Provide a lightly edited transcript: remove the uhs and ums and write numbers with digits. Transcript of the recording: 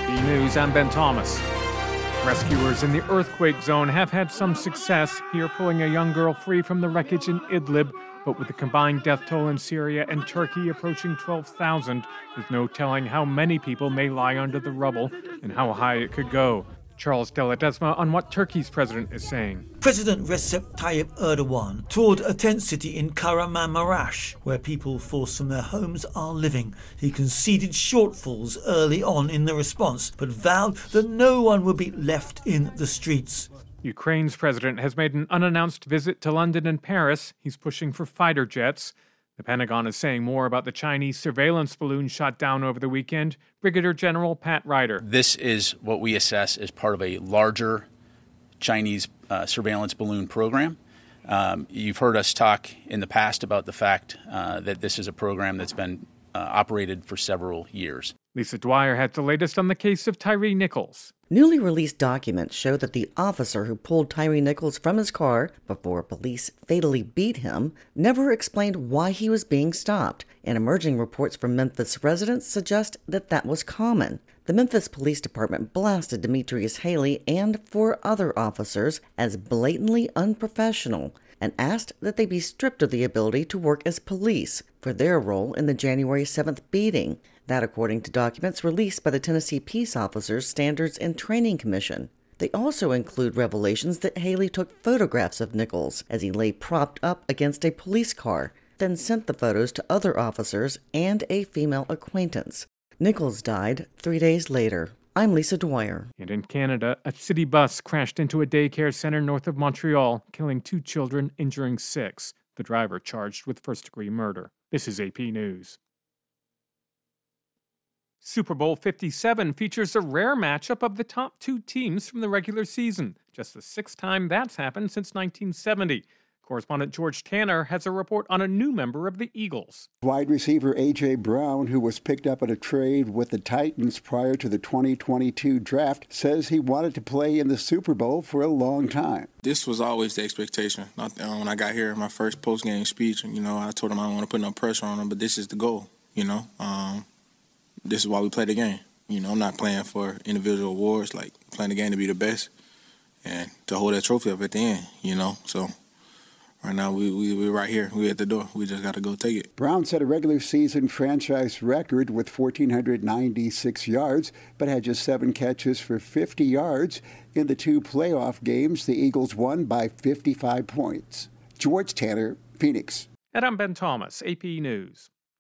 AP News, I'm Ben Thomas. Rescuers in the earthquake zone have had some success here pulling a young girl free from the wreckage in Idlib, but with the combined death toll in Syria and Turkey approaching 12,000, there's no telling how many people may lie under the rubble and how high it could go. Charles De Ledesma on what Turkey's president is saying. President Recep Tayyip Erdogan toured a tent city in Kahramanmaraş, where people forced from their homes are living. He conceded shortfalls early on in the response, but vowed that no one would be left in the streets. Ukraine's president has made an unannounced visit to London and Paris. He's pushing for fighter jets. The Pentagon is saying more about the Chinese surveillance balloon shot down over the weekend. Brigadier General Pat Ryder. This is what we assess as part of a larger Chinese surveillance balloon program. You've heard us talk in the past about the fact that this is a program that's been operated for several years. Lisa Dwyer had the latest on the case of Tyre Nichols. Newly released documents show that the officer who pulled Tyre Nichols from his car before police fatally beat him never explained why he was being stopped, and emerging reports from Memphis residents suggest that that was common. The Memphis Police Department blasted Demetrius Haley and 4 other officers as blatantly unprofessional and asked that they be stripped of the ability to work as police for their role in the January 7th beating. That according to documents released by the Tennessee Peace Officers Standards and Training Commission. They also include revelations that Haley took photographs of Nichols as he lay propped up against a police car, then sent the photos to other officers and a female acquaintance. Nichols died 3 days later. I'm Lisa Dwyer. And in Canada, a city bus crashed into a daycare center north of Montreal, killing 2 children, injuring 6. The driver charged with first-degree murder. This is AP News. Super Bowl 57 features a rare matchup of the top 2 teams from the regular season. Just the 6th time that's happened since 1970. Correspondent George Tanner has a report on a new member of the Eagles. Wide receiver A.J. Brown, who was picked up in a trade with the Titans prior to the 2022 draft, says he wanted to play in the Super Bowl for a long time. This was always the expectation. When I got here, my first post-game speech, I told him I don't want to put no pressure on him, but this is the goal, This is why we play the game. I'm not playing for individual awards, like playing the game to be the best and to hold that trophy up at the end, So right now we're right here. We're at the door. We just got to go take it. Brown set a regular season franchise record with 1,496 yards, but had just 7 catches for 50 yards. In the 2 playoff games, the Eagles won by 55 points. George Tanner, Phoenix. And I'm Ben Thomas, AP News.